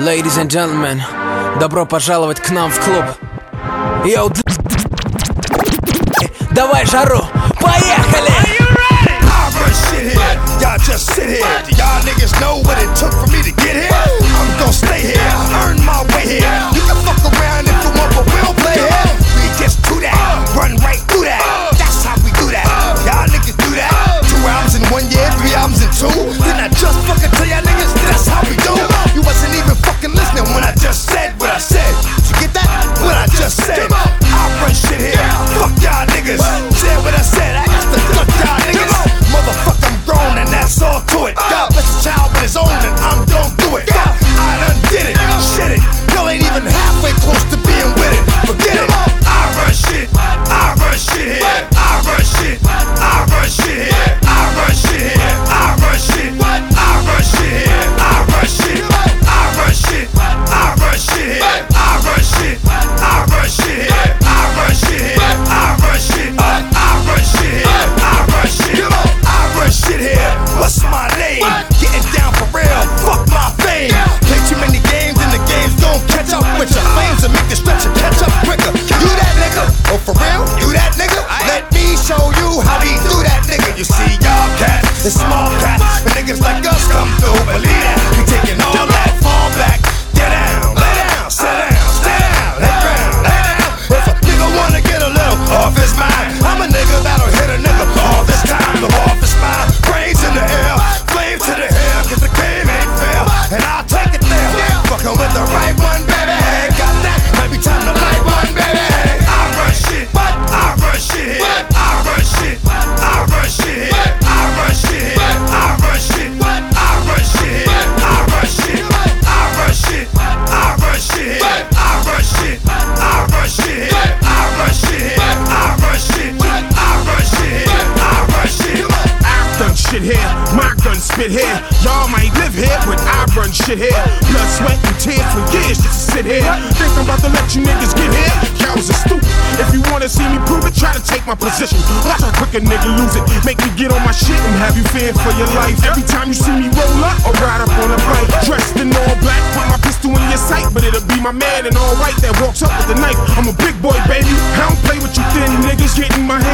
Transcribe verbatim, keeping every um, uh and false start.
Ladies and gentlemen, добро пожаловать к нам в клуб. Йоу, давай жару, поехали! Shit here, y'all just sit here. Do y'all niggas know what it took for me to get here? I'm gon' stay here, I earned my way here. You can fuck around if you want, but we'll play here. We just do that, run right through that. That's how we do that. Y'all niggas do that. Two albums in one year, three albums in two. Didn't I just fucking tell y'all niggas that's how we do? You wasn't even fucking listening when I just said what I said. Did you get that? What I just said. I run shit here, fuck y'all niggas. Said what I said, I got to fuck y'all niggas. Motherfucker, I'm grown and that's all to it. God bless a child with his own and I'm gon' do it. I done did it, shit it. Y'all ain't even halfway close to being with it. Forget it. I run shit, I run shit here. I run shit, I run shit here. I run shit here. I run shit. I run shit here. I run shit. I run shit. I run shit here. I run shit. I run shit here. I run shit here. I run shit. I run shit here. I run shit. I run shit here. What's my name? Getting down for real. Fuck my fame. Play too many games and the games don't catch up with your flames and make the stretch and catch up quicker. You that nigga? Oh for real? You that nigga? Let me show you how we do that nigga. You see y'all cats and small cats, but niggas like us come through. Believe that. We taking all that. Fall back. Get down. Lay down. Sit down. Stay down. Lay down. Lay down. If a nigga wanna get a little off his mind, I'm a nigga that'll hit a nigga all this time. The off his mind. Brains in the air. Flame to the hair. Cause the game ain't fair. And I'll take it there. Fucking with the right one, baby. Got that? Might be time to light one, baby. I run shit. I run shit. I run shit. I run shit. I run shit. I run shit. I run shit. I run shit. I run shit. I run shit. I run shit. I run shit. I run shit. I run shit. I run shit. I run shit. I've done shit here, my gun spit here. Y'all might live here, but I run shit here. Blood, sweat, and tears for years just to sit here. Think I'm about to let you niggas get here? Y'all was a stupid. If you wanna see me prove it, try to take my position. Watch how quick a nigga lose it. Make me get on my shit and have you fearing for your life. Every time you see me roll up or ride up on a bike, dressed in all black, put my pistol in your sight, but it'll be my man in all white that walks up with the knife. I'm a big boy, baby. I don't play with you thin niggas. Get in my hand